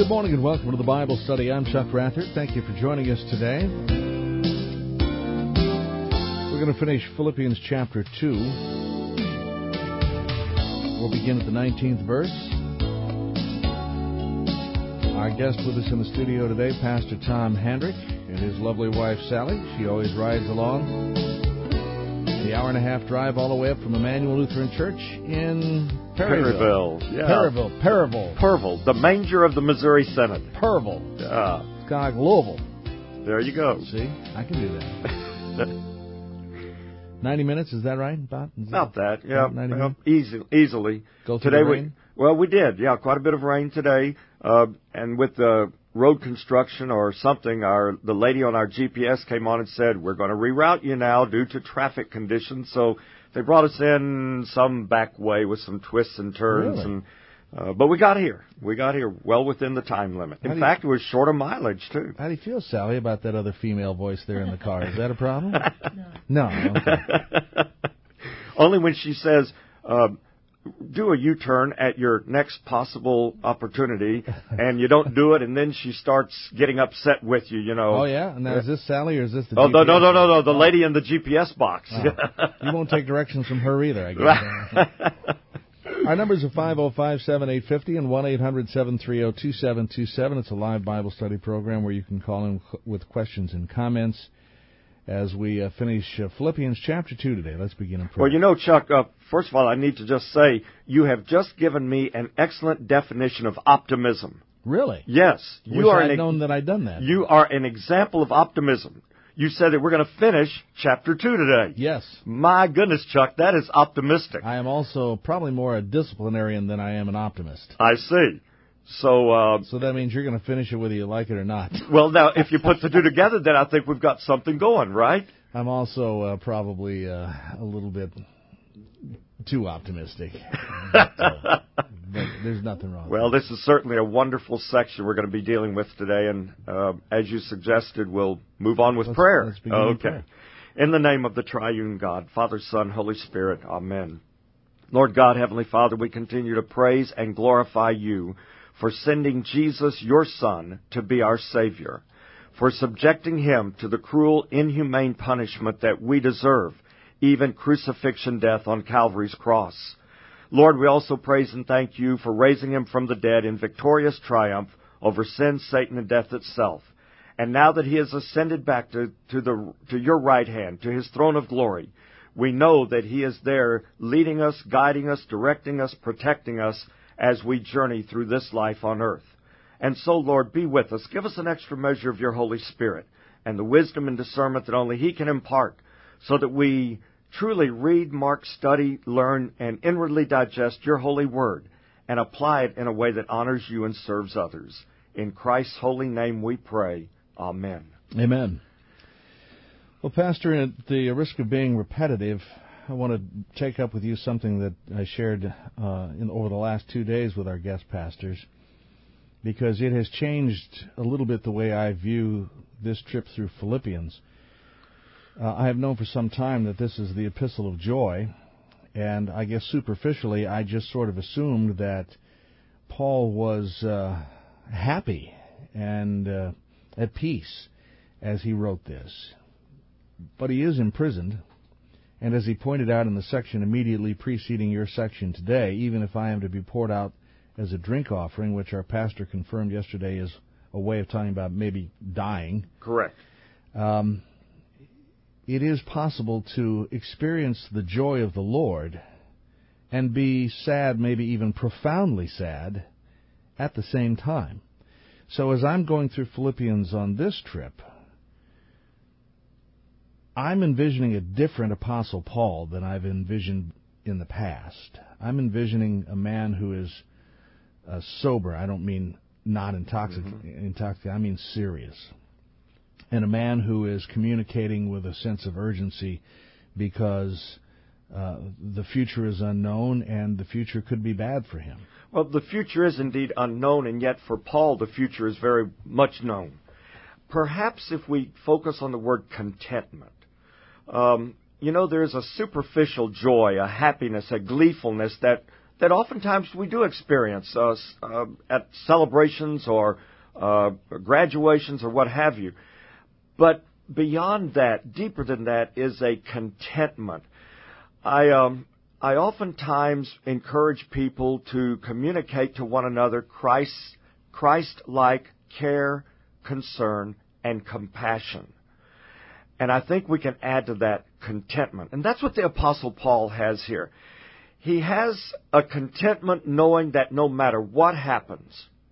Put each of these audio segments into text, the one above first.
Good morning and welcome to the Bible Study. I'm Chuck Rather. Thank you for joining us today. We're going to finish Philippians chapter 2. We'll begin at the 19th verse. Our guest with us in the studio today, Pastor Tom Handrick, and his lovely wife, Sally. She always rides along. The hour-and-a-half drive all the way up from Emmanuel Lutheran Church in Perryville. Perryville, the manger of the Missouri Synod. Perryville. It's kind of like Louisville. There you go. See, I can do that. 90 minutes, is that right? About that, yeah. 90 minutes? Easily. Go through the rain? We did, yeah. Quite a bit of rain today. And with the road construction or something, the lady on our GPS came on and said, we're going to reroute you now due to traffic conditions. So they brought us in some back way with some twists and turns. Really? But we got here. We got here well within the time limit. In fact, it was short of mileage, too. How do you feel, Sally, about that other female voice there in the car? Is that a problem? No. Okay. Only when she says, do a U-turn at your next possible opportunity, and you don't do it, and then she starts getting upset with you, you know. Oh, yeah? Now, is this Sally or is this the GPS? No, the Oh. lady in the GPS box. Oh. You won't take directions from her either, I guess. Our numbers are 505-7850 and 1-800-730-2727. It's a live Bible study program where you can call in with questions and comments as we finish Philippians chapter 2 today. Let's begin in prayer. Well, you know, Chuck, first of all, I need to just say you have just given me an excellent definition of optimism. Really? Yes. I'd known that I'd done that. You are an example of optimism. You said that we're going to finish chapter 2 today. Yes. My goodness, Chuck, that is optimistic. I am also probably more a disciplinarian than I am an optimist. I see. So that means you're going to finish it whether you like it or not. Well, now, if you put the two together, then I think we've got something going, right? I'm also probably a little bit too optimistic. But there's nothing wrong. Well, this is certainly a wonderful section we're going to be dealing with today, and as you suggested, we'll move on with prayer. Let's begin with prayer. In the name of the triune God, Father, Son, Holy Spirit, amen. Lord God, Heavenly Father, we continue to praise and glorify you for sending Jesus, your Son, to be our Savior, for subjecting him to the cruel, inhumane punishment that we deserve, even crucifixion death on Calvary's cross. Lord, we also praise and thank you for raising him from the dead in victorious triumph over sin, Satan, and death itself. And now that he has ascended back to your right hand, to his throne of glory, we know that he is there leading us, guiding us, directing us, protecting us as we journey through this life on earth. And so, Lord, be with us. Give us an extra measure of your Holy Spirit and the wisdom and discernment that only he can impart so that we truly read, mark, study, learn, and inwardly digest your holy word and apply it in a way that honors you and serves others. In Christ's holy name we pray. Amen. Amen. Well, Pastor, at the risk of being repetitive, I want to take up with you something that I shared over the last 2 days with our guest pastors, because it has changed a little bit the way I view this trip through Philippians. I have known for some time that this is the epistle of joy, and I guess superficially I just sort of assumed that Paul was happy and at peace as he wrote this. But he is imprisoned. And as he pointed out in the section immediately preceding your section today, even if I am to be poured out as a drink offering, which our pastor confirmed yesterday is a way of talking about maybe dying. Correct. It is possible to experience the joy of the Lord and be sad, maybe even profoundly sad, at the same time. So as I'm going through Philippians on this trip, I'm envisioning a different Apostle Paul than I've envisioned in the past. I'm envisioning a man who is sober. I don't mean not intoxicated. I mean serious. And a man who is communicating with a sense of urgency because the future is unknown and the future could be bad for him. Well, the future is indeed unknown, and yet for Paul the future is very much known. Perhaps if we focus on the word contentment, there's a superficial joy, a happiness, a gleefulness that that oftentimes we do experience at celebrations or graduations or what have you. But beyond that, deeper than that, is a contentment. I oftentimes encourage people to communicate to one another Christ-like care, concern, and compassion. And I think we can add to that contentment. And that's what the Apostle Paul has here. He has a contentment knowing that no matter what happens,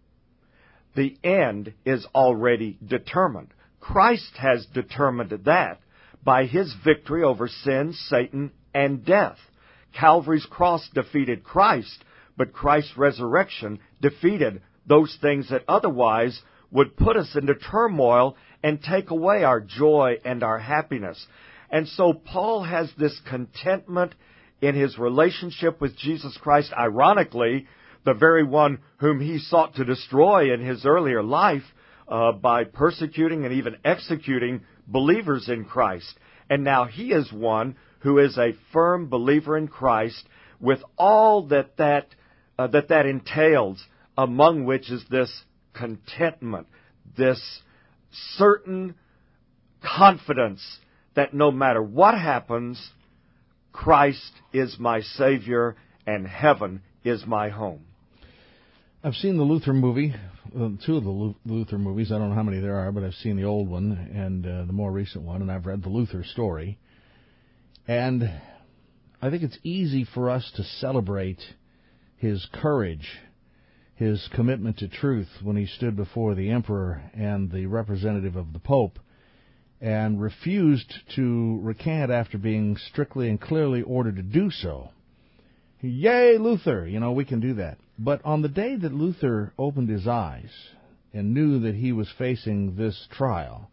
the end is already determined. Christ has determined that by His victory over sin, Satan, and death. Calvary's cross defeated Christ, but Christ's resurrection defeated those things that otherwise would put us into turmoil and take away our joy and our happiness. And so Paul has this contentment in his relationship with Jesus Christ. Ironically, the very one whom he sought to destroy in his earlier life by persecuting and even executing believers in Christ. And now he is one who is a firm believer in Christ with all that entails, among which is this contentment, this certain confidence that no matter what happens, Christ is my Savior and heaven is my home. I've seen the Luther movie, two of the Luther movies. I don't know how many there are, but I've seen the old one and the more recent one, and I've read the Luther story. And I think it's easy for us to celebrate his courage, his commitment to truth when he stood before the emperor and the representative of the Pope and refused to recant after being strictly and clearly ordered to do so. Yay, Luther! We can do that. But on the day that Luther opened his eyes and knew that he was facing this trial,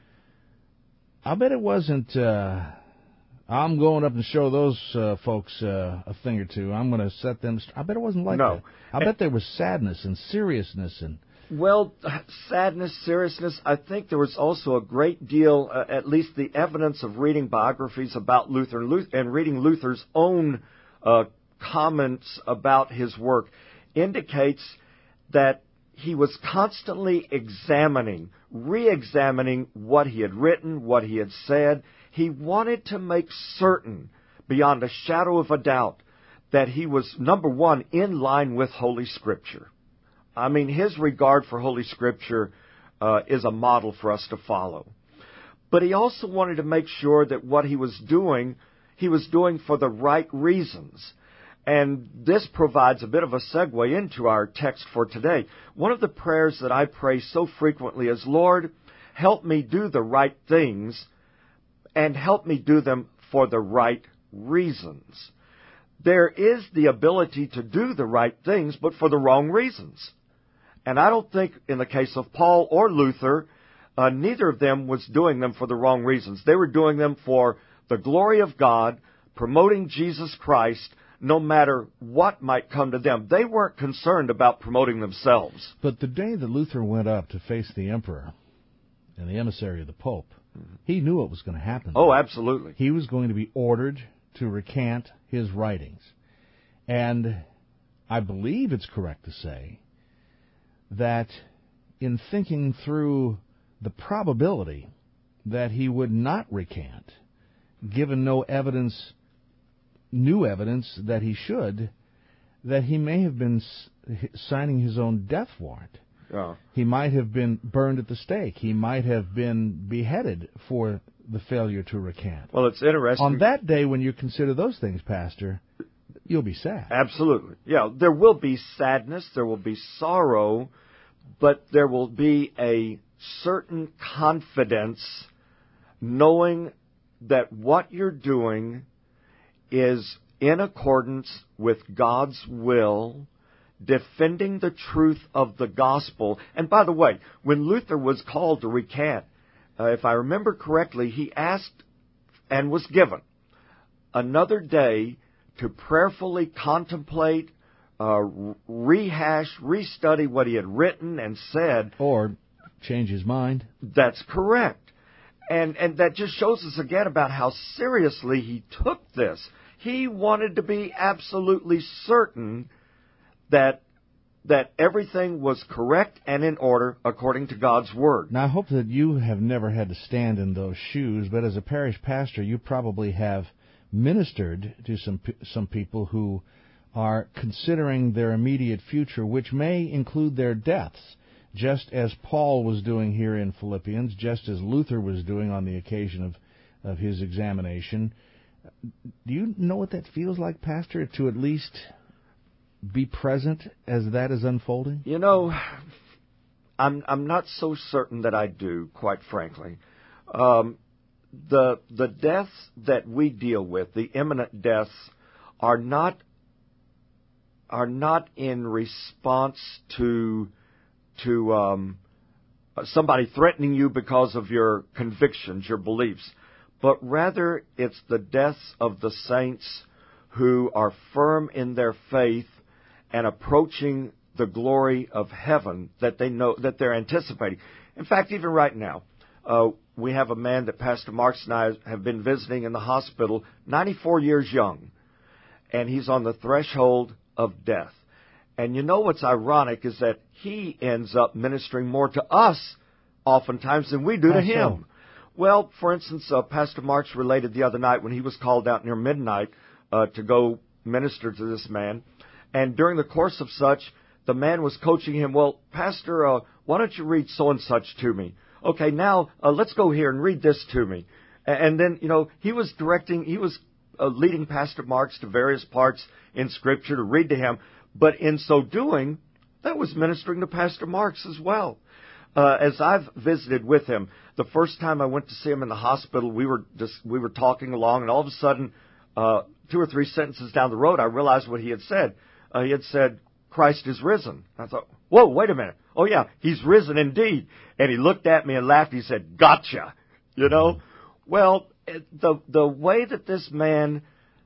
I bet it wasn't, I'm going up and show those folks a thing or two. I'm going to set them... I bet it wasn't like that. I bet there was sadness and seriousness and... Well, sadness, seriousness, I think there was also a great deal, at least the evidence of reading biographies about Luther and reading Luther's own comments about his work indicates that he was constantly re-examining what he had written, what he had said. He wanted to make certain, beyond a shadow of a doubt, that he was, number one, in line with Holy Scripture. I mean, his regard for Holy Scripture is a model for us to follow. But he also wanted to make sure that what he was doing for the right reasons. And this provides a bit of a segue into our text for today. One of the prayers that I pray so frequently is, Lord, help me do the right things and help me do them for the right reasons. There is the ability to do the right things, but for the wrong reasons. And I don't think in the case of Paul or Luther, neither of them was doing them for the wrong reasons. They were doing them for the glory of God, promoting Jesus Christ, no matter what might come to them. They weren't concerned about promoting themselves. But the day that Luther went up to face the emperor and the emissary of the Pope, he knew what was going to happen. Oh, absolutely. He was going to be ordered to recant his writings. And I believe it's correct to say that in thinking through the probability that he would not recant, given no evidence, new evidence that he should, that he may have been signing his own death warrant. Yeah. He might have been burned at the stake. He might have been beheaded for the failure to recant. Well, it's interesting. On that day, when you consider those things, Pastor, you'll be sad. Absolutely. Yeah, there will be sadness, there will be sorrow, but there will be a certain confidence knowing that what you're doing is in accordance with God's will, defending the truth of the gospel. And by the way, when Luther was called to recant, if I remember correctly, he asked and was given another day to prayerfully contemplate, rehash, restudy what he had written and said. Or change his mind. That's correct. And that just shows us again about how seriously he took this. He wanted to be absolutely certain that everything was correct and in order according to God's Word. Now, I hope that you have never had to stand in those shoes, but as a parish pastor, you probably have ministered to some people who are considering their immediate future, which may include their deaths, just as Paul was doing here in Philippians, just as Luther was doing on the occasion of his examination. Do you know what that feels like, Pastor, to at least be present as that is unfolding? You know, I'm not so certain that I do, quite frankly. The deaths that we deal with, the imminent deaths, are not in response to somebody threatening you because of your convictions, your beliefs, but rather it's the deaths of the saints who are firm in their faith and approaching the glory of heaven that they know, that they're anticipating. In fact, even right now, we have a man that Pastor Marks and I have been visiting in the hospital, 94 years young, and he's on the threshold of death. And you know what's ironic is that he ends up ministering more to us oftentimes than we do to him. Well, for instance, Pastor Marks related the other night when he was called out near midnight to go minister to this man. And during the course of such, the man was coaching him, well, Pastor, why don't you read so-and-such to me? Okay, now let's go here and read this to me. And then, he was leading Pastor Marks to various parts in Scripture to read to him. But in so doing, that was ministering to Pastor Marks as well. As I've visited with him, the first time I went to see him in the hospital, we were talking along, and all of a sudden, 2 or 3 sentences down the road, I realized what he had said. He had said, Christ is risen. I thought, whoa, wait a minute. Oh, yeah, he's risen indeed. And he looked at me and laughed. He said, gotcha. Well, the way that this man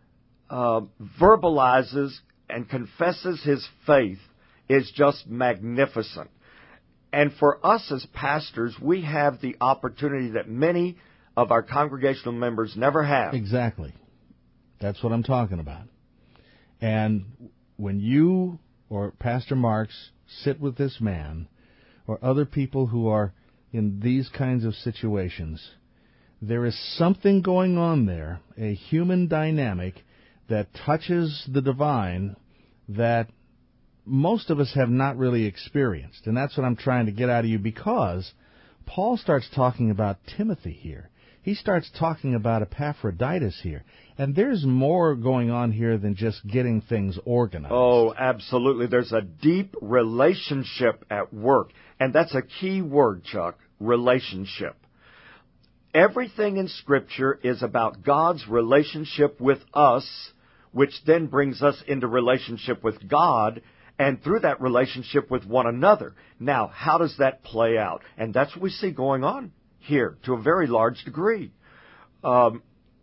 verbalizes and confesses his faith is just magnificent. And for us as pastors, we have the opportunity that many of our congregational members never have. Exactly. That's what I'm talking about. And when you or Pastor Marks sit with this man or other people who are in these kinds of situations, there is something going on there, a human dynamic that touches the divine that most of us have not really experienced. And that's what I'm trying to get out of you, because Paul starts talking about Timothy here. He starts talking about Epaphroditus here. And there's more going on here than just getting things organized. Oh, absolutely. There's a deep relationship at work. And that's a key word, Chuck, relationship. Everything in Scripture is about God's relationship with us, which then brings us into relationship with God, and through that relationship with one another. Now, how does that play out? And that's what we see going on here to a very large degree. The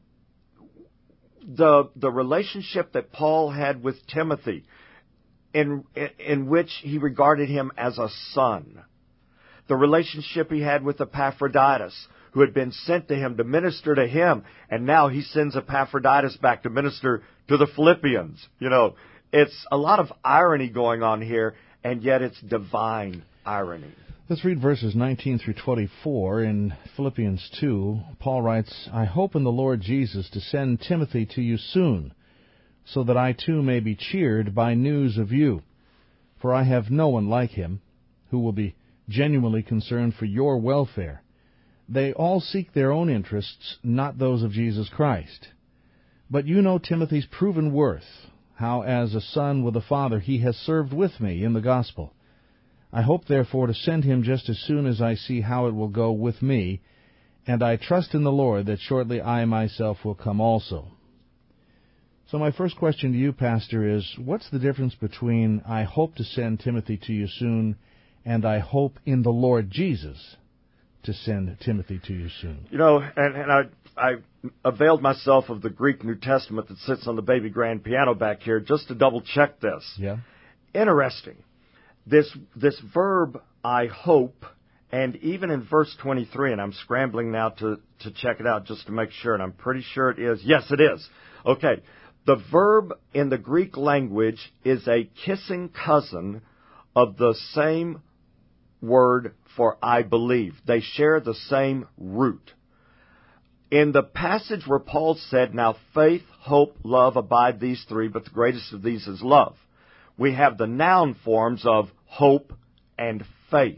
relationship that Paul had with Timothy, in which he regarded him as a son. The relationship he had with Epaphroditus, who had been sent to him to minister to him, and now he sends Epaphroditus back to minister to the Philippians. It's a lot of irony going on here, and yet it's divine irony. Let's read verses 19 through 24 in Philippians 2. Paul writes, I hope in the Lord Jesus to send Timothy to you soon, so that I too may be cheered by news of you. For I have no one like him, who will be genuinely concerned for your welfare. They all seek their own interests, not those of Jesus Christ. But you know Timothy's proven worth, how as a son with a father he has served with me in the gospel. I hope, therefore, to send him just as soon as I see how it will go with me, and I trust in the Lord that shortly I myself will come also. So my first question to you, Pastor, is what's the difference between I hope to send Timothy to you soon and I hope in the Lord Jesus to send Timothy to you soon? And I availed myself of the Greek New Testament that sits on the baby grand piano back here just to double check this. Yeah. Interesting. This verb, I hope, And even in verse 23, and I'm scrambling now to check it out just to make sure, and I'm pretty sure it is. Yes, it is. Okay. The verb in the Greek language is a kissing cousin of the same word for I believe. They share the same root. In the passage where Paul said, now faith, hope, love abide these three, but the greatest of these is love, we have the noun forms of hope and faith.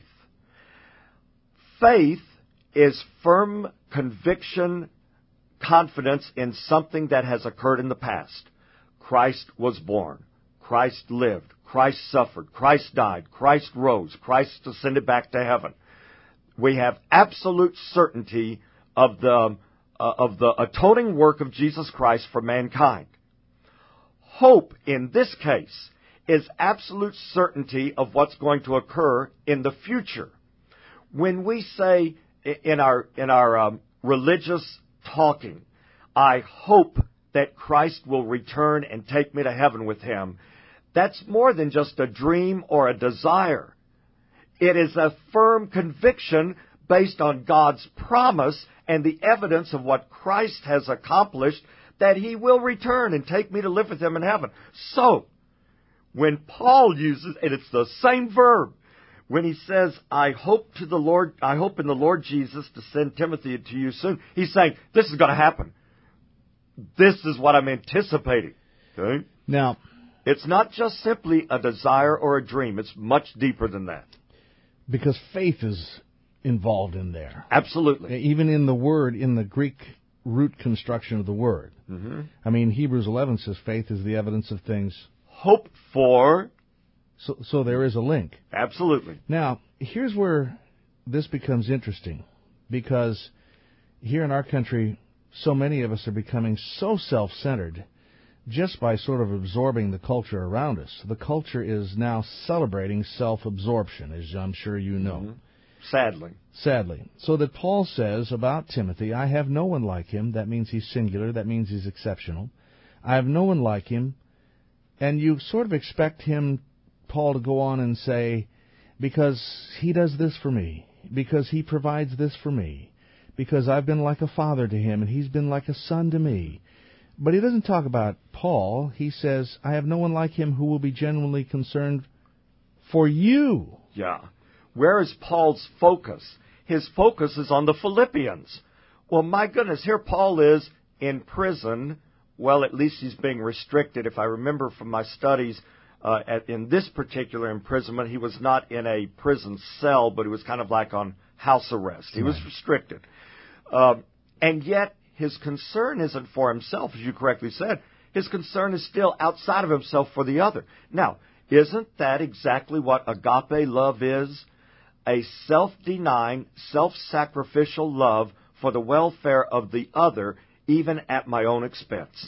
Faith is firm conviction, confidence in something that has occurred in the past. Christ was born. Christ lived. Christ suffered. Christ died. Christ rose. Christ ascended back to heaven. We have absolute certainty of the atoning work of Jesus Christ for mankind. Hope, in this case, is absolute certainty of what's going to occur in the future. When we say in our religious talking, I hope that Christ will return and take me to heaven with Him, that's more than just a dream or a desire. It is a firm conviction based on God's promise and the evidence of what Christ has accomplished, that He will return and take me to live with Him in heaven. So, when Paul uses, and it's the same verb, when he says, I hope in the Lord Jesus to send Timothy to you soon, he's saying, this is going to happen. This is what I'm anticipating. Okay? Now, it's not just simply a desire or a dream. It's much deeper than that. Because faith is involved in there. Absolutely. Even in the word, in the Greek root construction of the word. Mm-hmm. I mean, Hebrews 11 says faith is the evidence of things hoped for. So there is a link. Absolutely. Now, here's where this becomes interesting, because here in our country, so many of us are becoming so self-centered just by sort of absorbing the culture around us. The culture is now celebrating self-absorption, as I'm sure you know. Mm-hmm. Sadly. So that Paul says about Timothy, I have no one like him. That means he's singular. That means he's exceptional. I have no one like him. And you sort of expect him, Paul, to go on and say, because he does this for me, because he provides this for me, because I've been like a father to him and he's been like a son to me. But he doesn't talk about Paul. He says, I have no one like him who will be genuinely concerned for you. Yeah. Where is Paul's focus? His focus is on the Philippians. Well, my goodness, here Paul is in prison. Well, at least he's being restricted. If I remember from my studies, in this particular imprisonment, he was not in a prison cell, but he was kind of like on house arrest. He was restricted. And yet, his concern isn't for himself, as you correctly said. His concern is still outside of himself for the other. Now, isn't that exactly what agape love is? A self-denying, self-sacrificial love for the welfare of the other, even at my own expense.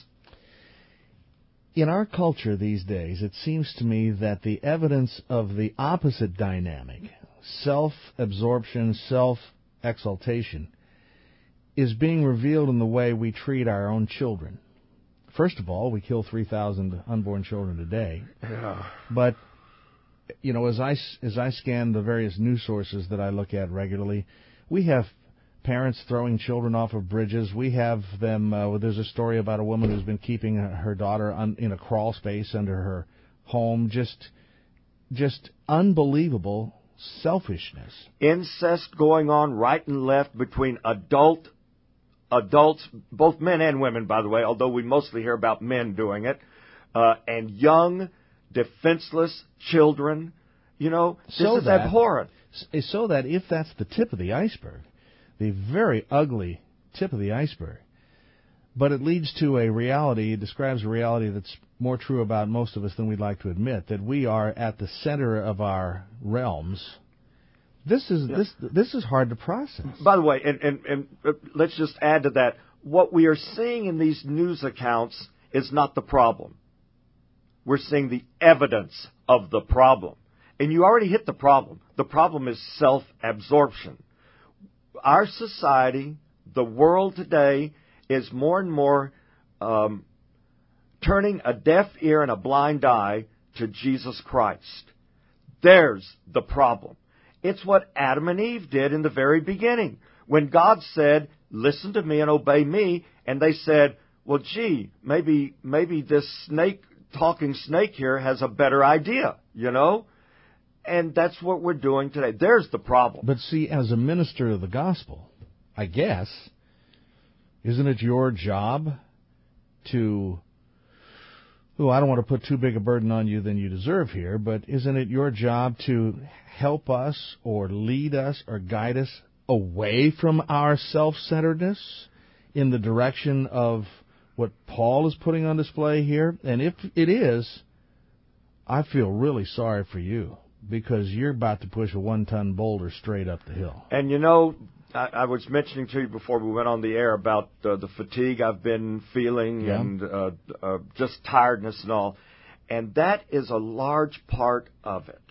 In our culture these days, it seems to me that the evidence of the opposite dynamic, self-absorption, self-exaltation, is being revealed in the way we treat our own children. First of all, we kill 3,000 unborn children a day. Yeah. But, you know, as I scan the various news sources that I look at regularly, we have parents throwing children off of bridges. We have them, there's a story about a woman who's been keeping her daughter in a crawl space under her home. Just unbelievable selfishness. Incest going on right and left between adults, both men and women, by the way, although we mostly hear about men doing it, and young, defenseless children. You know, this is abhorrent. So that if that's the tip of the iceberg, the very ugly tip of the iceberg, but it leads to a reality, it describes a reality that's more true about most of us than we'd like to admit, that we are at the center of our realms. This is hard to process. By the way, and let's just add to that, what we are seeing in these news accounts is not the problem. We're seeing the evidence of the problem. And you already hit the problem. The problem is self-absorption. Our society, the world today, is more and more turning a deaf ear and a blind eye to Jesus Christ. There's the problem. It's what Adam and Eve did in the very beginning. When God said, listen to me and obey me, and they said, well, gee, maybe this talking snake here has a better idea, you know? And that's what we're doing today. There's the problem. But see, as a minister of the gospel, I guess, isn't it your job to, I don't want to put too big a burden on you than you deserve here, but isn't it your job to help us or lead us or guide us away from our self-centeredness in the direction of what Paul is putting on display here? And if it is, I feel really sorry for you, because you're about to push a 1-ton boulder straight up the hill. And you know, I was mentioning to you before we went on the air about the fatigue I've been feeling and just tiredness and all. And that is a large part of it.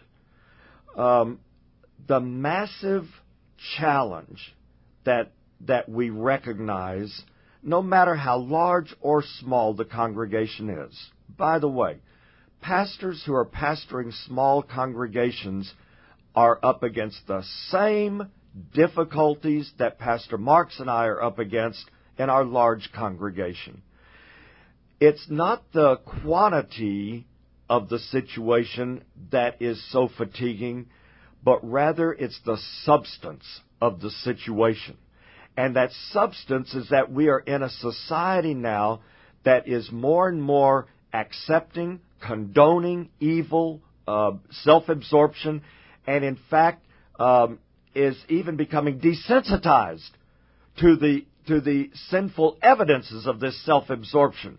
The massive challenge that we recognize, no matter how large or small the congregation is. By the way, pastors who are pastoring small congregations are up against the same difficulties that Pastor Marks and I are up against in our large congregation. It's not the quantity of the situation that is so fatiguing, but rather it's the substance of the situation. And that substance is that we are in a society now that is more and more accepting, condoning evil, self-absorption, and in fact is even becoming desensitized to the sinful evidences of this self-absorption.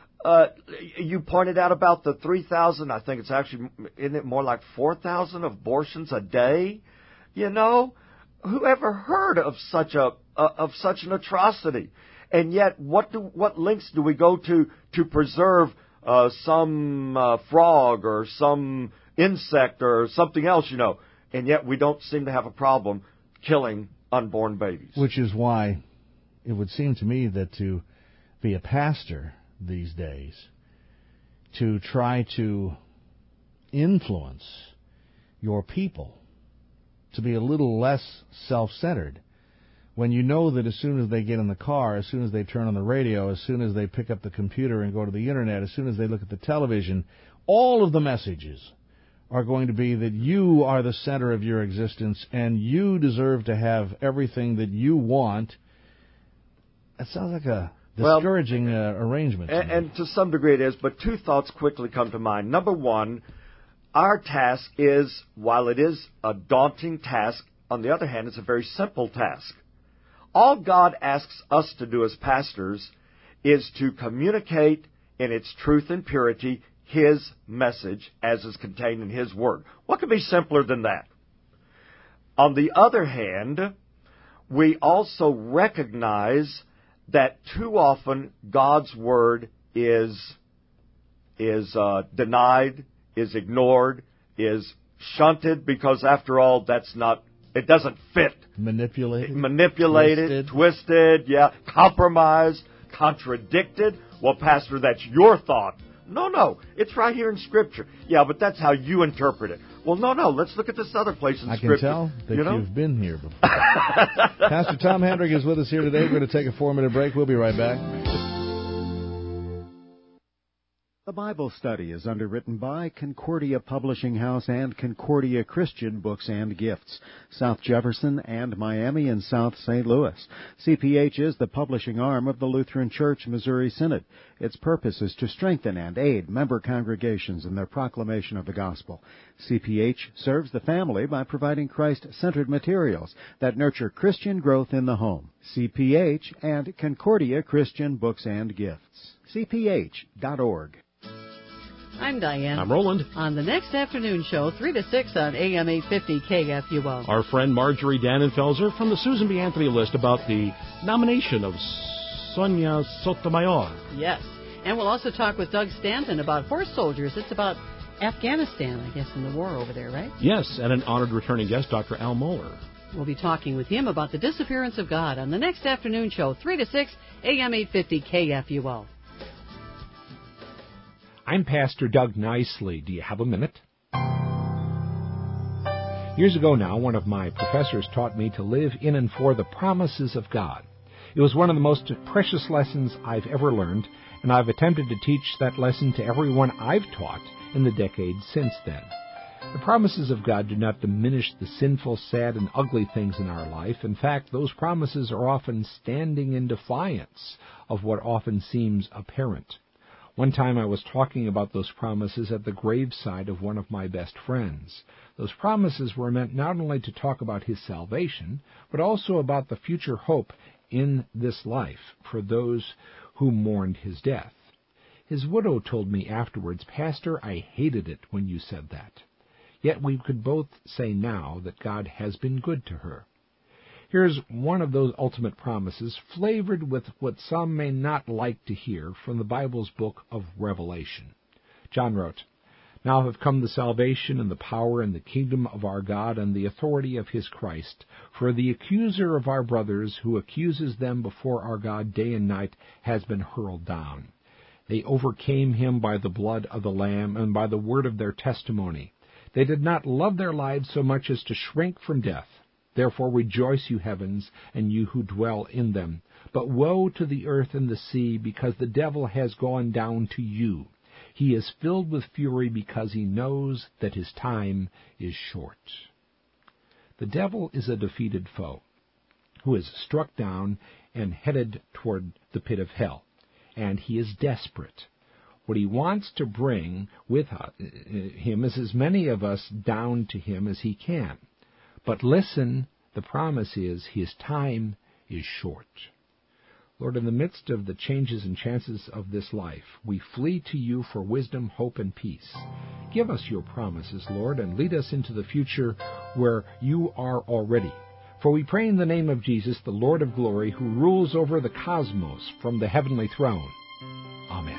You pointed out about the 3,000, I think it's actually, isn't it more like 4,000 abortions a day? You know, who ever heard of such an atrocity? And yet, what lengths do we go to preserve some frog or some insect or something else, you know? And yet we don't seem to have a problem killing unborn babies. Which is why it would seem to me that to be a pastor these days, to try to influence your people to be a little less self-centered, when you know that as soon as they get in the car, as soon as they turn on the radio, as soon as they pick up the computer and go to the internet, as soon as they look at the television, all of the messages are going to be that you are the center of your existence and you deserve to have everything that you want. That sounds like a discouraging arrangement. And to some degree it is, but two thoughts quickly come to mind. Number one, our task is, while it is a daunting task, on the other hand, it's a very simple task. All God asks us to do as pastors is to communicate in its truth and purity His message as is contained in His Word. What could be simpler than that? On the other hand, we also recognize that too often God's Word is denied, is ignored, is shunted, because after all, it doesn't fit. Manipulated, twisted, compromised, contradicted. Well, Pastor, that's your thought. No, it's right here in Scripture. Yeah, but that's how you interpret it. Well, no, let's look at this other place in Scripture. I can tell that you've been here before. Pastor Tom Hendrick is with us here today. We're going to take a 4-minute break. We'll be right back. The Bible Study is underwritten by Concordia Publishing House and Concordia Christian Books and Gifts, South Jefferson and Miami and South St. Louis. CPH is the publishing arm of the Lutheran Church Missouri Synod. Its purpose is to strengthen and aid member congregations in their proclamation of the gospel. CPH serves the family by providing Christ-centered materials that nurture Christian growth in the home. CPH and Concordia Christian Books and Gifts. CPH.org. I'm Diane. I'm Roland. On the next afternoon show, 3 to 6 on AM 850 KFUO. Our friend Marjorie Dannenfelser from the Susan B. Anthony list about the nomination of Sonia Sotomayor. Yes. And we'll also talk with Doug Stanton about horse soldiers. It's about Afghanistan, I guess, in the war over there, right? Yes, and an honored returning guest, Dr. Al Mohler. We'll be talking with him about the disappearance of God on the next afternoon show, 3 to 6, AM 850 KFUO. I'm Pastor Doug Nicely. Do you have a minute? Years ago now, one of my professors taught me to live in and for the promises of God. It was one of the most precious lessons I've ever learned, and I've attempted to teach that lesson to everyone I've taught in the decades since then. The promises of God do not diminish the sinful, sad, and ugly things in our life. In fact, those promises are often standing in defiance of what often seems apparent. One time I was talking about those promises at the graveside of one of my best friends. Those promises were meant not only to talk about his salvation, but also about the future hope in this life for those who mourned his death. His widow told me afterwards, "Pastor, I hated it when you said that." Yet we could both say now that God has been good to her. Here's one of those ultimate promises, flavored with what some may not like to hear from the Bible's book of Revelation. John wrote, "Now have come the salvation and the power and the kingdom of our God and the authority of his Christ. For the accuser of our brothers, who accuses them before our God day and night, has been hurled down. They overcame him by the blood of the Lamb and by the word of their testimony. They did not love their lives so much as to shrink from death. Therefore rejoice, you heavens, and you who dwell in them. But woe to the earth and the sea, because the devil has gone down to you. He is filled with fury because he knows that his time is short." The devil is a defeated foe who is struck down and headed toward the pit of hell, and he is desperate. What he wants to bring with him is as many of us down to him as he can. But listen, the promise is his time is short. Lord, in the midst of the changes and chances of this life, we flee to you for wisdom, hope, and peace. Give us your promises, Lord, and lead us into the future where you are already. For we pray in the name of Jesus, the Lord of glory, who rules over the cosmos from the heavenly throne. Amen.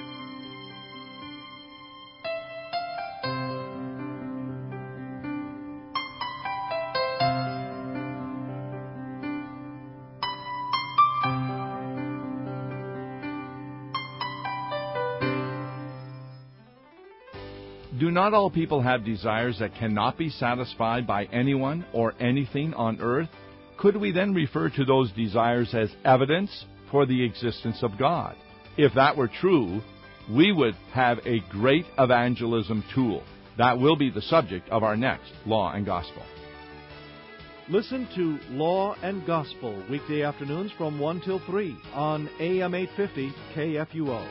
Do not all people have desires that cannot be satisfied by anyone or anything on earth? Could we then refer to those desires as evidence for the existence of God? If that were true, we would have a great evangelism tool. That will be the subject of our next Law and Gospel. Listen to Law and Gospel weekday afternoons from 1 till 3 on AM 850 KFUO.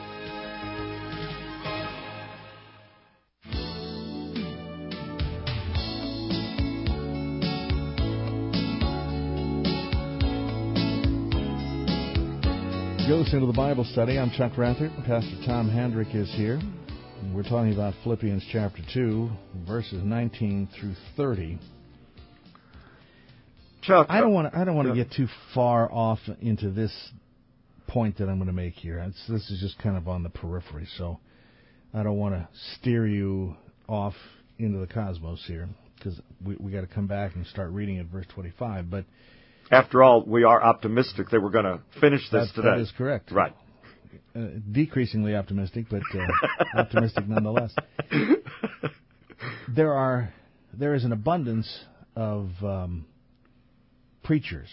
You're listening to the Bible Study. I'm Chuck Rathert. Pastor Tom Handrick is here. We're talking about Philippians chapter 2, verses 19 through 30. Chuck, I don't want to get too far off into this point that I'm going to make here. This is just kind of on the periphery, so I don't want to steer you off into the cosmos here, because we got to come back and start reading at verse 25. But after all, we are optimistic that we're going to finish this today. That is correct. Right. Decreasingly optimistic, but optimistic nonetheless. There is an abundance of preachers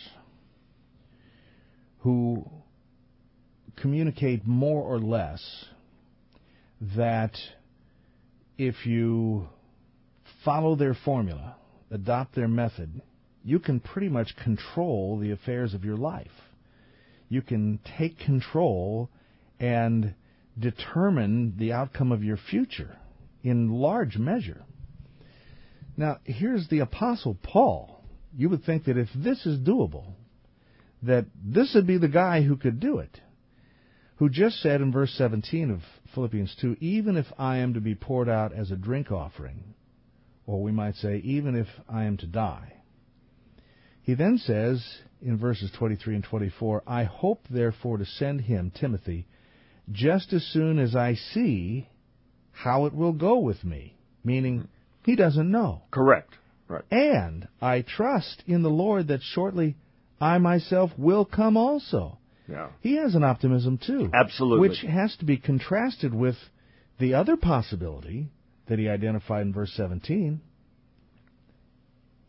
who communicate more or less that if you follow their formula, adopt their method, you can pretty much control the affairs of your life. You can take control and determine the outcome of your future in large measure. Now, here's the Apostle Paul. You would think that if this is doable, that this would be the guy who could do it, who just said in verse 17 of Philippians 2, even if I am to be poured out as a drink offering, or we might say, even if I am to die. He then says in verses 23 and 24, I hope therefore to send him, Timothy, just as soon as I see how it will go with me. Meaning, he doesn't know. Correct. Right. And I trust in the Lord that shortly I myself will come also. Yeah. He has an optimism too. Absolutely. Which has to be contrasted with the other possibility that he identified in verse 17.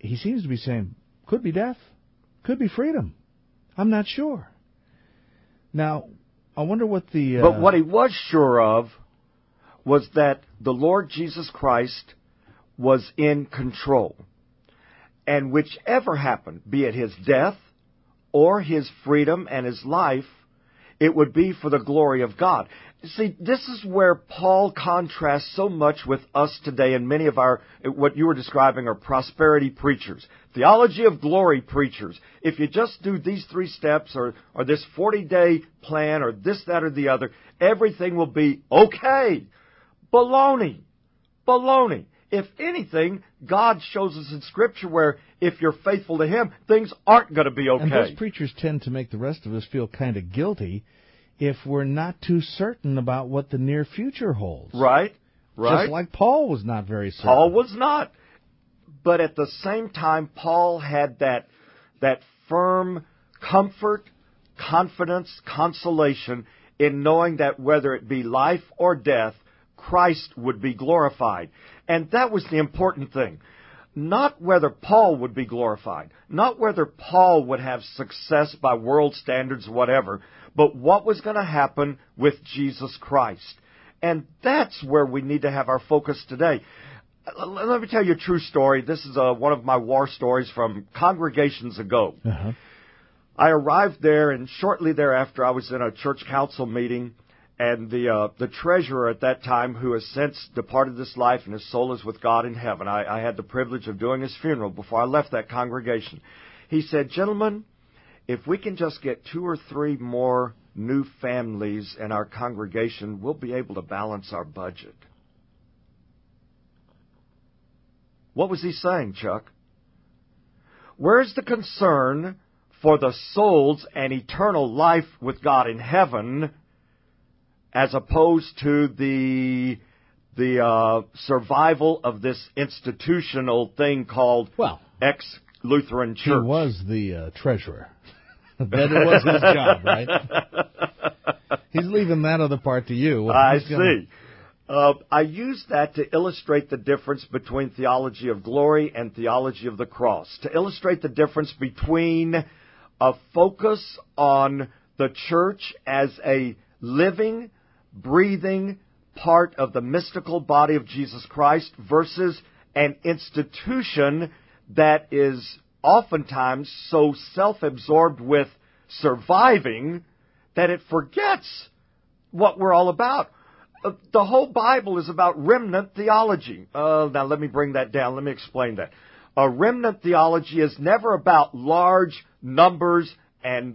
he seems to be saying, could be death, could be freedom. I'm not sure. Now, I wonder what the... But what he was sure of was that the Lord Jesus Christ was in control. And whichever happened, be it his death or his freedom and his life, it would be for the glory of God. See, this is where Paul contrasts so much with us today, and many of our, what you were describing, are prosperity preachers, theology of glory preachers. If you just do these 3 steps or this 40-day plan or this, that, or the other, everything will be okay. Baloney. Baloney. If anything, God shows us in Scripture where if you're faithful to Him, things aren't going to be okay. And those preachers tend to make the rest of us feel kind of guilty if we're not too certain about what the near future holds. Right, right. Just like Paul was not very certain. Paul was not. But at the same time, Paul had that firm comfort, confidence, consolation in knowing that whether it be life or death, Christ would be glorified. And that was the important thing. Not whether Paul would be glorified, not whether Paul would have success by world standards or whatever, but what was going to happen with Jesus Christ. And that's where we need to have our focus today. Let me tell you a true story. This is one of my war stories from congregations ago. Uh-huh. I arrived there, and shortly thereafter I was in a church council meeting, and the treasurer at that time, who has since departed this life and his soul is with God in heaven, I had the privilege of doing his funeral before I left that congregation. He said, "Gentlemen, if we can just get 2 or 3 more new families in our congregation, we'll be able to balance our budget." What was he saying, Chuck? Where's the concern for the souls and eternal life with God in heaven, as opposed to the survival of this institutional thing called ex-Lutheran Church? He was the treasurer. That it was his job, right? He's leaving that other part to you. I see. I use that to illustrate the difference between theology of glory and theology of the cross, to illustrate the difference between a focus on the church as a living, breathing part of the mystical body of Jesus Christ versus an institution that is oftentimes so self-absorbed with surviving that it forgets what we're all about. The whole Bible is about remnant theology. Now let me bring that down. Let me explain that. A remnant theology is never about large numbers and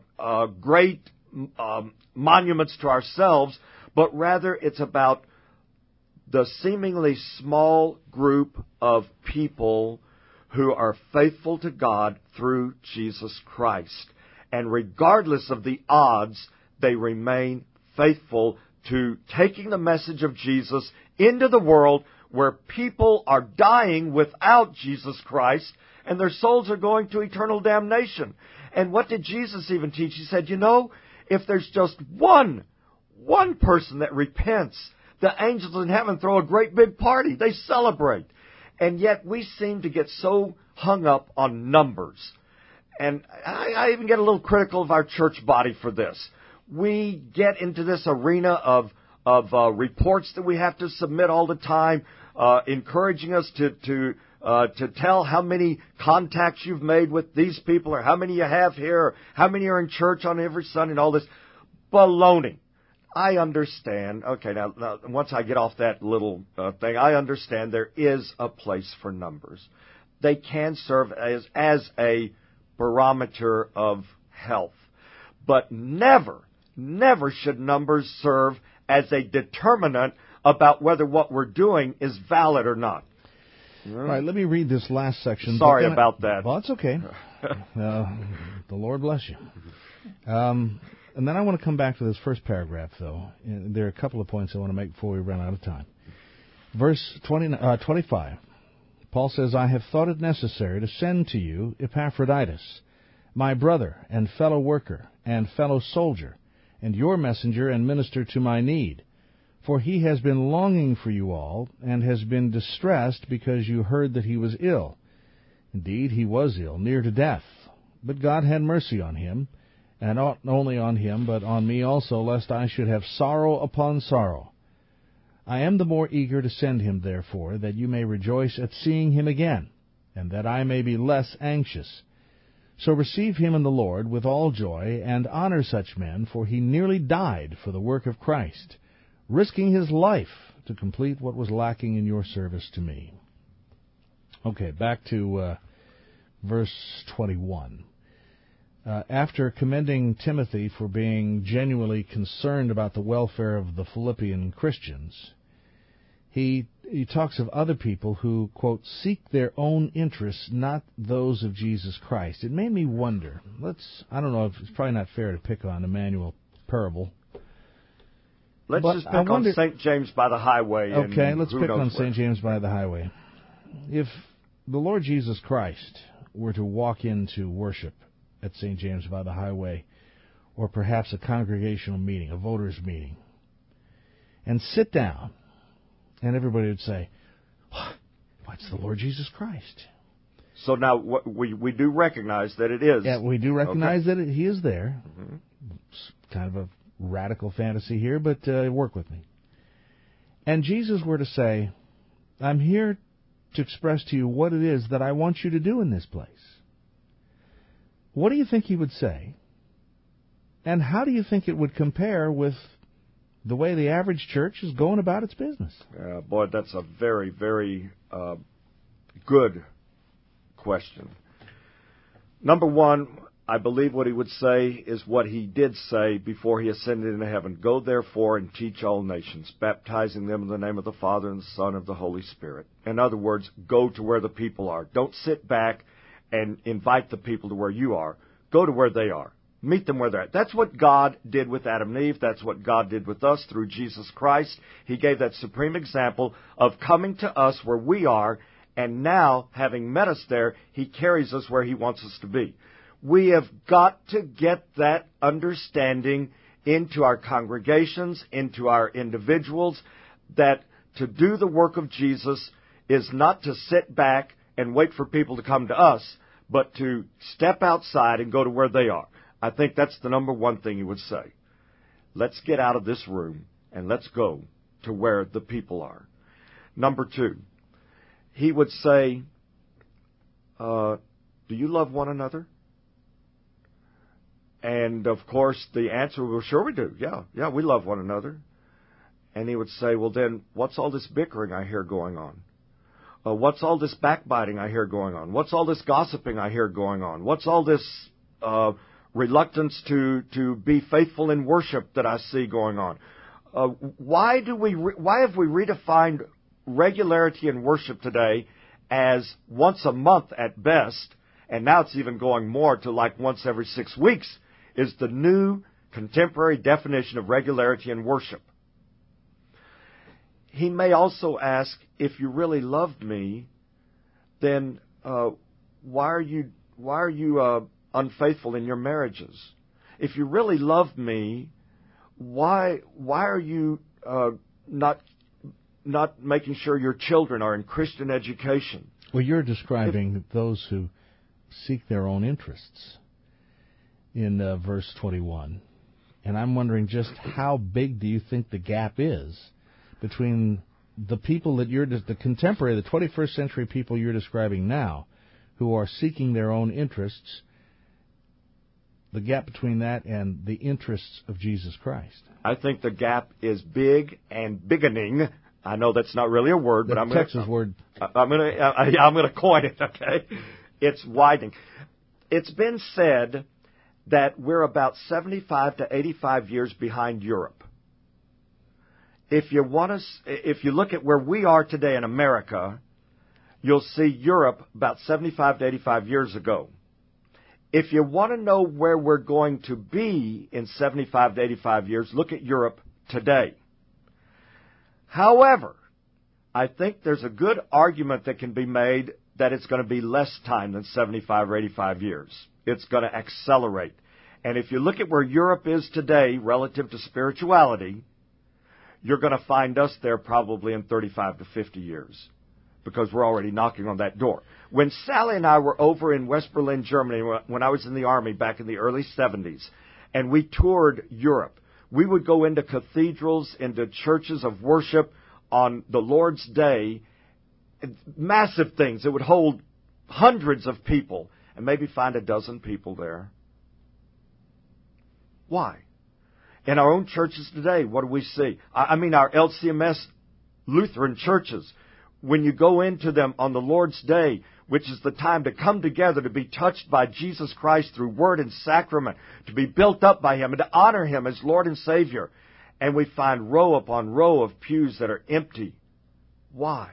great monuments to ourselves, but rather it's about the seemingly small group of people who are faithful to God through Jesus Christ. And regardless of the odds, they remain faithful to taking the message of Jesus into the world where people are dying without Jesus Christ and their souls are going to eternal damnation. And what did Jesus even teach? He said, if there's just one person that repents, the angels in heaven throw a great big party. They celebrate. And yet we seem to get so hung up on numbers. And I even get a little critical of our church body for this. We get into this arena of reports that we have to submit all the time, encouraging us to tell how many contacts you've made with these people, or how many you have here, or how many are in church on every Sunday, and all this baloney. I understand. Okay, now once I get off that little thing, I understand there is a place for numbers. They can serve as a barometer of health, but never should numbers serve as a determinant about whether what we're doing is valid or not. All right, let me read this last section. Sorry about that. Well, it's okay. The Lord bless you. And then I want to come back to this first paragraph, though. There are a couple of points I want to make before we run out of time. Verse 25, Paul says, "I have thought it necessary to send to you Epaphroditus, my brother and fellow worker and fellow soldier, and your messenger and minister to my need. For he has been longing for you all, and has been distressed because you heard that he was ill. Indeed, he was ill, near to death. But God had mercy on him, and not only on him, but on me also, lest I should have sorrow upon sorrow. I am the more eager to send him, therefore, that you may rejoice at seeing him again, and that I may be less anxious. So receive him in the Lord with all joy, and honor such men, for he nearly died for the work of Christ, risking his life to complete what was lacking in your service to me. Okay, back to verse 21. After commending Timothy for being genuinely concerned about the welfare of the Philippian Christians, he talks of other people who, quote, seek their own interests, not those of Jesus Christ. It made me wonder. I don't know, if it's probably not fair to pick on Emmanuel parable. Let's just pick on St. James by the highway. Okay, let's pick on St. James by the highway. If the Lord Jesus Christ were to walk into worship at St. James by the highway, or perhaps a congregational meeting, a voters' meeting, and sit down, and everybody would say, "What's the Lord Jesus Christ?" So now we do recognize that it is. Yeah, we do recognize that he is there. Mm-hmm. It's kind of a radical fantasy here, but work with me. And Jesus were to say, "I'm here to express to you what it is that I want you to do in this place." What do you think he would say? And how do you think it would compare with the way the average church is going about its business? Boy, that's a very, very good question. Number one, I believe what he would say is what he did say before he ascended into heaven. Go therefore and teach all nations, baptizing them in the name of the Father and the Son and of the Holy Spirit. In other words, go to where the people are. Don't sit back and invite the people to where you are. Go to where they are. Meet them where they're at. That's what God did with Adam and Eve. That's what God did with us through Jesus Christ. He gave that supreme example of coming to us where we are, and now, having met us there, he carries us where he wants us to be. We have got to get that understanding into our congregations, into our individuals, that to do the work of Jesus is not to sit back and wait for people to come to us, but to step outside and go to where they are. I think that's the number one thing he would say. Let's get out of this room and let's go to where the people are. Number two, he would say, do you love one another? And, of course, the answer was, sure we do. Yeah, we love one another. And he would say, well, then, what's all this bickering I hear going on? What's all this backbiting I hear going on? What's all this gossiping I hear going on? What's all this reluctance to be faithful in worship that I see going on? Why have we redefined regularity in worship today as once a month at best, and now it's even going more to like once every 6 weeks, is the new contemporary definition of regularity in worship. He may also ask, if you really loved me, then why are you unfaithful in your marriages? If you really love me, why are you not making sure your children are in Christian education? Well, you're describing those who seek their own interests in verse 21. And I'm wondering just how big do you think the gap is between the people that the contemporary, the 21st century people you're describing now, who are seeking their own interests, the gap between that and the interests of Jesus Christ? I think the gap is big and biggening. I know that's not really a word, but I'm going to coin it. Okay, it's widening. It's been said that we're about 75 to 85 years behind Europe. If you look at where we are today in America, you'll see Europe about 75 to 85 years ago. If you want to know where we're going to be in 75 to 85 years, look at Europe today. However, I think there's a good argument that can be made that it's going to be less time than 75 or 85 years. It's going to accelerate. And if you look at where Europe is today relative to spirituality, you're going to find us there probably in 35 to 50 years. because we're already knocking on that door. When Sally and I were over in West Berlin, Germany, when I was in the Army back in the early 70s, and we toured Europe, we would go into cathedrals, into churches of worship on the Lord's Day, massive things that would hold hundreds of people, and maybe find a dozen people there. Why? In our own churches today, what do we see? I mean, our LCMS Lutheran churches, when you go into them on the Lord's Day, which is the time to come together to be touched by Jesus Christ through word and sacrament, to be built up by Him and to honor Him as Lord and Savior, and we find row upon row of pews that are empty. Why?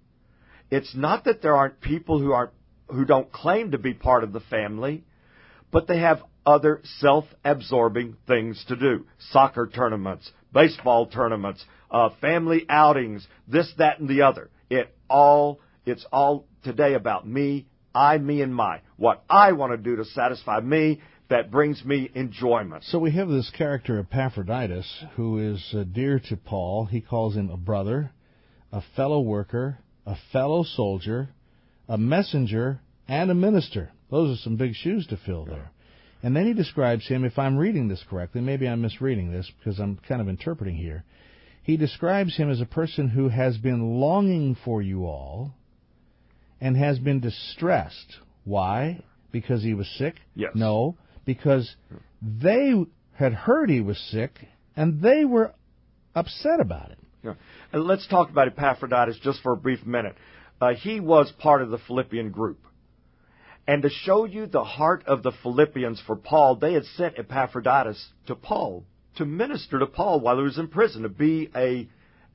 It's not that there aren't people who don't claim to be part of the family, but they have other self-absorbing things to do. Soccer tournaments, baseball tournaments, family outings, this, that, and the other. It's all today about me, me, and my. What I want to do to satisfy me, that brings me enjoyment. So we have this character Epaphroditus who is dear to Paul. He calls him a brother, a fellow worker, a fellow soldier, a messenger, and a minister. Those are some big shoes to fill there. And then he describes him, if I'm reading this correctly, maybe I'm misreading this because I'm kind of interpreting here. He describes him as a person who has been longing for you all and has been distressed. Why? Because he was sick? Yes. No, because they had heard he was sick and they were upset about it. Yeah. And let's talk about Epaphroditus just for a brief minute. He was part of the Philippian group. And to show you the heart of the Philippians for Paul, they had sent Epaphroditus to Paul to minister to Paul while he was in prison, to be a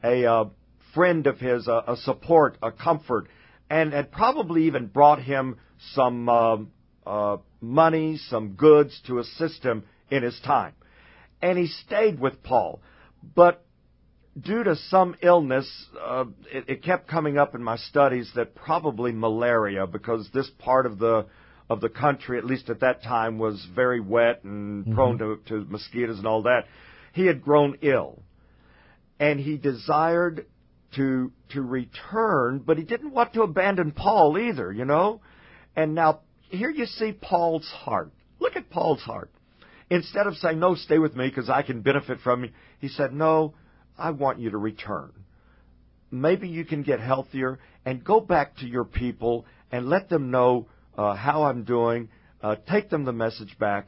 friend of his, a support, a comfort, and had probably even brought him some money, some goods to assist him in his time. And he stayed with Paul. But due to some illness, it kept coming up in my studies that probably malaria, because this part of the country, at least at that time, was very wet and prone to mosquitoes and all that. He had grown ill, and he desired to return, but he didn't want to abandon Paul either, you know. And now here you see Paul's heart. Look at Paul's heart. Instead of saying, no, stay with me because I can benefit from you, he said, no, I want you to return. Maybe you can get healthier and go back to your people and let them know how I'm doing. Take them the message back.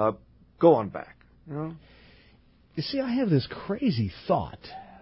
Go on back. You know? You see, I have this crazy thought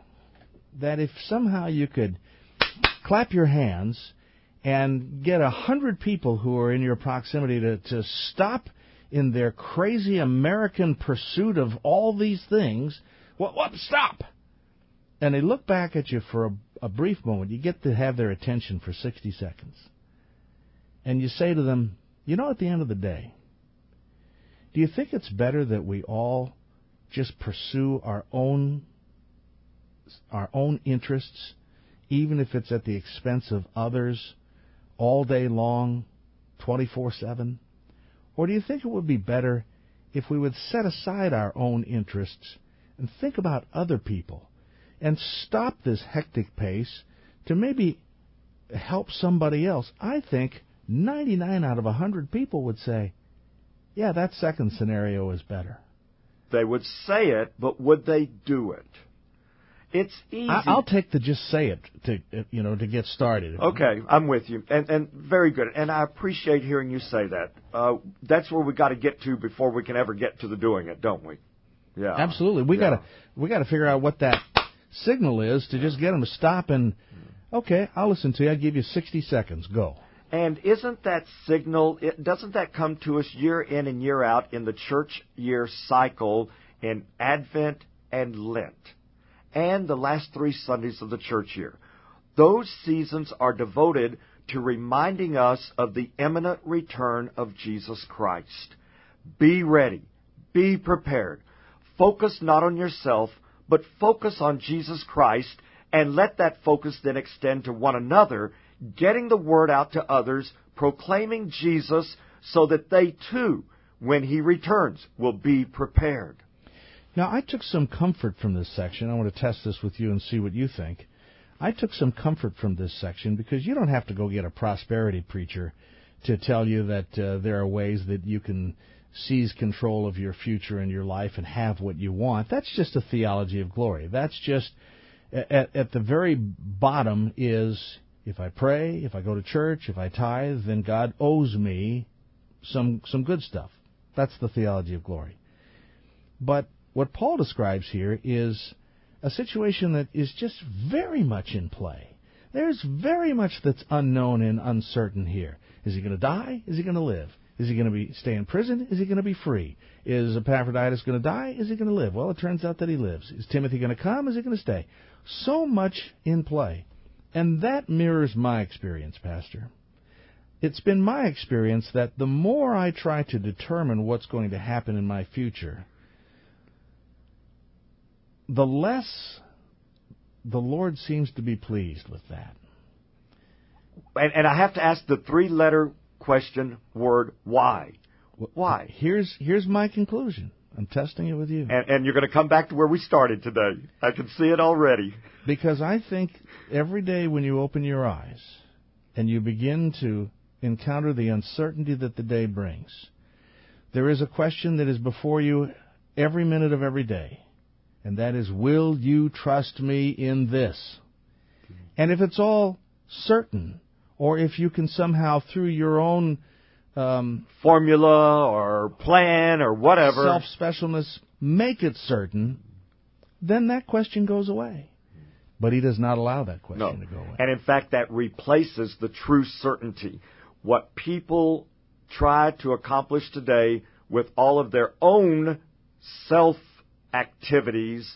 that if somehow you could clap your hands and get 100 people who are in your proximity to stop in their crazy American pursuit of all these things, stop! And they look back at you for a brief moment. You get to have their attention for 60 seconds. And you say to them, you know, at the end of the day, do you think it's better that we all just pursue our own interests, even if it's at the expense of others, all day long, 24/7? Or do you think it would be better if we would set aside our own interests and think about other people and stop this hectic pace to maybe help somebody else? I think 99 out of 100 people would say, yeah, that second scenario is better. They would say it, but would they do it? It's easy. I'll take the just say it to get started. Okay, I'm with you, and very good. And I appreciate hearing you say that. That's where we got to get to before we can ever get to the doing it, don't we? Yeah, absolutely. We got to figure out what that signal is to just get them to stop and, okay, I'll listen to you. I'll give you 60 seconds. Go. And isn't that signal, doesn't that come to us year in and year out in the church year cycle in Advent and Lent and the last 3 Sundays of the church year? Those seasons are devoted to reminding us of the imminent return of Jesus Christ. Be ready. Be prepared. Focus not on yourself, but focus on Jesus Christ, and let that focus then extend to one another, getting the word out to others, proclaiming Jesus so that they too, when He returns, will be prepared. Now, I took some comfort from this section. I want to test this with you and see what you think. I took some comfort from this section because you don't have to go get a prosperity preacher to tell you that there are ways that you can seize control of your future and your life and have what you want. That's just a theology of glory. That's just, at the very bottom is, if I pray, if I go to church, if I tithe, then God owes me some good stuff. That's the theology of glory. But what Paul describes here is a situation that is just very much in play. There's very much that's unknown and uncertain here. Is he going to die? Is he going to live? Is he going to stay in prison? Is he going to be free? Is Epaphroditus going to die? Is he going to live? Well, it turns out that he lives. Is Timothy going to come? Is he going to stay? So much in play. And that mirrors my experience, Pastor. It's been my experience that the more I try to determine what's going to happen in my future, the less the Lord seems to be pleased with that. And I have to ask the three-letter question word, why? Why? Here's my conclusion. I'm testing it with you. And you're going to come back to where we started today. I can see it already. Because I think every day when you open your eyes and you begin to encounter the uncertainty that the day brings, there is a question that is before you every minute of every day. And that is, will you trust me in this? And if it's all certain, or if you can somehow, through your own formula or plan or whatever, self-specialness, make it certain, then that question goes away. But he does not allow that question to go away. And in fact, that replaces the true certainty. What people try to accomplish today with all of their own self-activities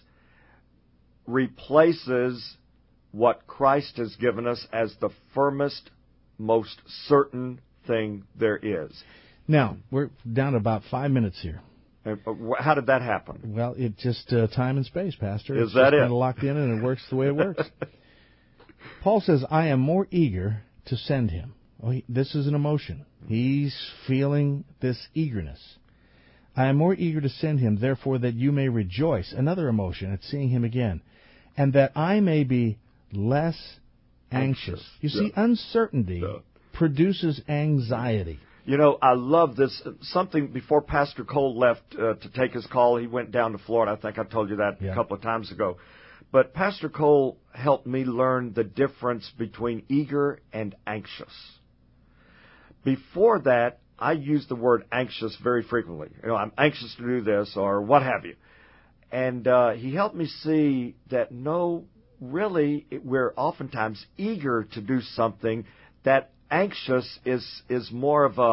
replaces what Christ has given us as the firmest, most certain thing there is. Now, we're down to about 5 minutes here. How did that happen? Well, it just time and space, Pastor. Is that it? It's kind of locked in, and it works the way it works. Paul says, I am more eager to send him. This is an emotion. He's feeling this eagerness. I am more eager to send him, therefore, that you may rejoice. Another emotion at seeing him again. And that I may be less anxious. You see, uncertainty produces anxiety. You know, I love this. Something before Pastor Cole left to take his call, he went down to Florida. I think I told you that a couple of times ago. But Pastor Cole helped me learn the difference between eager and anxious. Before that, I used the word anxious very frequently. You know, I'm anxious to do this or what have you. And he helped me see that no, really, we're oftentimes eager to do something. That anxious is more of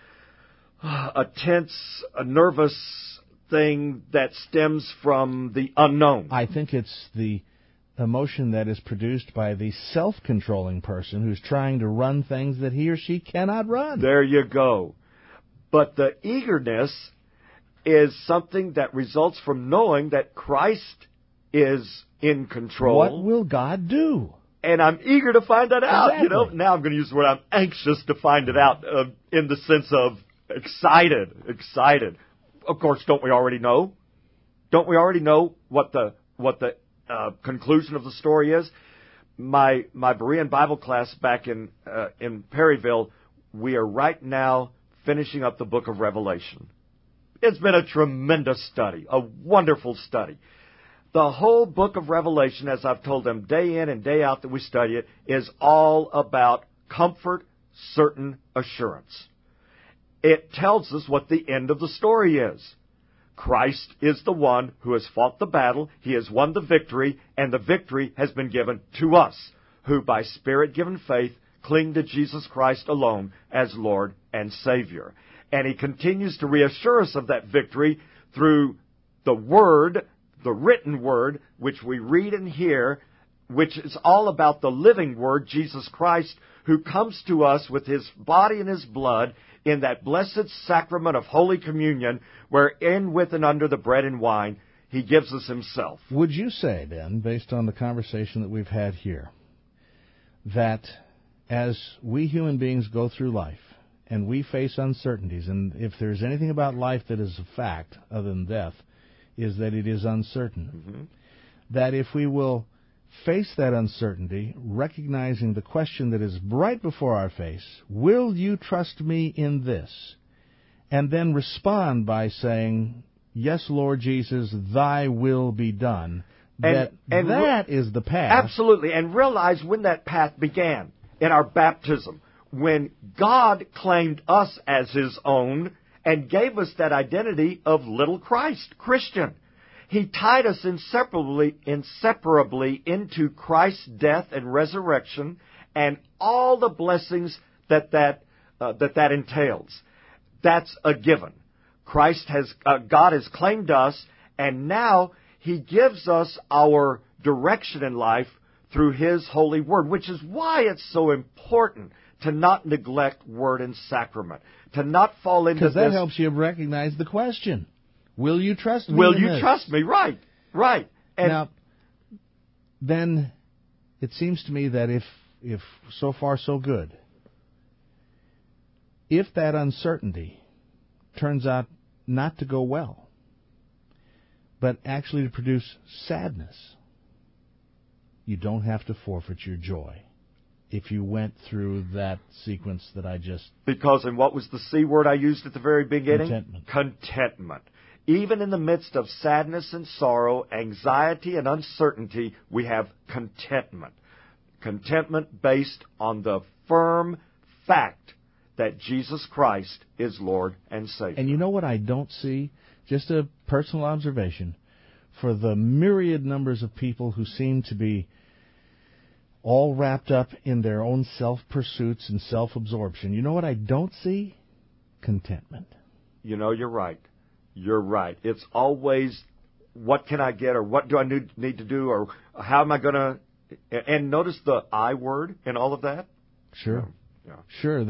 a tense, a nervous thing that stems from the unknown. I think it's the emotion that is produced by the self-controlling person who's trying to run things that he or she cannot run. There you go. But the eagerness is something that results from knowing that Christ is in control. What will God do? And I'm eager to find that out. Exactly. You know, now I'm going to use the word I'm anxious to find it out in the sense of excited. Of course, don't we already know? Don't we already know what the conclusion of the story is? My Berean Bible class back in Perryville, we are right now finishing up the book of Revelation. It's been a tremendous study, a wonderful study. The whole book of Revelation, as I've told them day in and day out that we study it, is all about comfort, certain assurance. It tells us what the end of the story is. Christ is the one who has fought the battle, he has won the victory, and the victory has been given to us, who by Spirit-given faith cling to Jesus Christ alone as Lord and Savior. And he continues to reassure us of that victory through the Word, the written Word, which we read and hear, which is all about the living Word, Jesus Christ, who comes to us with his body and his blood in that blessed sacrament of Holy Communion, where in, with, and under the bread and wine, he gives us himself. Would you say, then, based on the conversation that we've had here, that as we human beings go through life, and we face uncertainties, and if there's anything about life that is a fact, other than death, is that it is uncertain, that if we will face that uncertainty, recognizing the question that is right before our face, will you trust me in this? And then respond by saying, yes, Lord Jesus, thy will be done. That is the path. Absolutely. And realize when that path began in our baptism, when God claimed us as His own and gave us that identity of little Christ, Christian. He tied us inseparably into Christ's death and resurrection and all the blessings that entails. That's a given. God has claimed us, and now He gives us our direction in life through His holy word, which is why it's so important to not neglect word and sacrament, to not fall into this. Because that helps you recognize the question. Will you trust me? Will you trust me? Right. And now, then it seems to me that if so far so good, if that uncertainty turns out not to go well, but actually to produce sadness, you don't have to forfeit your joy if you went through that sequence that I just... Because, and what was the C word I used at the very beginning? Contentment. Contentment. Even in the midst of sadness and sorrow, anxiety and uncertainty, we have contentment. Contentment based on the firm fact that Jesus Christ is Lord and Savior. And you know what I don't see? Just a personal observation. For the myriad numbers of people who seem to be all wrapped up in their own self-pursuits and self-absorption, you know what I don't see? Contentment. You know, you're right. You're right. It's always, what can I get, or what do I need to do, or how am I going to... And notice the I word in all of that? Sure. Yeah. Sure,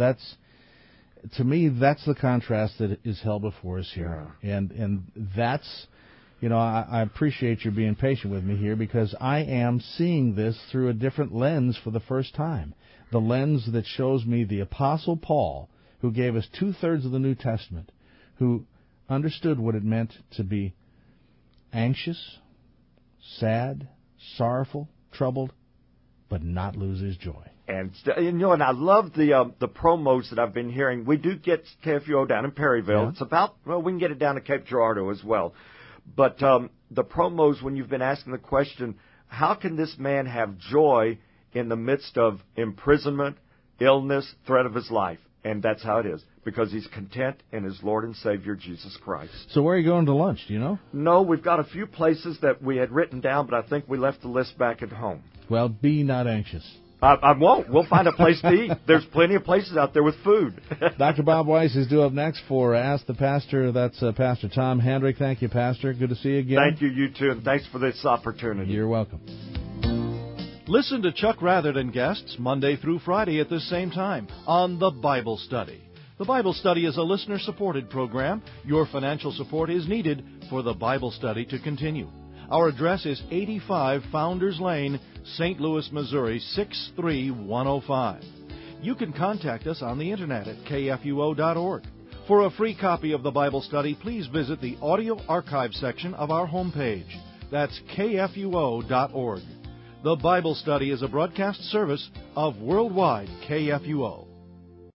to me, that's the contrast that is held before us here. Yeah. And that's, I appreciate you being patient with me here, because I am seeing this through a different lens for the first time. The lens that shows me the Apostle Paul, who gave us 2/3 of the New Testament, who understood what it meant to be anxious, sad, sorrowful, troubled, but not lose his joy. And I love the promos that I've been hearing. We do get KFUO down in Perryville. Yeah. It's about, we can get it down to Cape Girardeau as well. But the promos, when you've been asking the question, how can this man have joy in the midst of imprisonment, illness, threat of his life? And that's how it is, because he's content in his Lord and Savior, Jesus Christ. So where are you going to lunch, do you know? No, we've got a few places that we had written down, but I think we left the list back at home. Well, be not anxious. I won't. We'll find a place to eat. There's plenty of places out there with food. Dr. Bob Weiss is due up next for Ask the Pastor. That's Pastor Tom Hendrick. Thank you, Pastor. Good to see you again. Thank you, you too, and thanks for this opportunity. You're welcome. Listen to Chuck Rather and guests Monday through Friday at this same time on The Bible Study. The Bible Study is a listener-supported program. Your financial support is needed for The Bible Study to continue. Our address is 85 Founders Lane, St. Louis, Missouri, 63105. You can contact us on the Internet at kfuo.org. For a free copy of The Bible Study, please visit the audio archive section of our homepage. That's kfuo.org. The Bible Study is a broadcast service of Worldwide KFUO.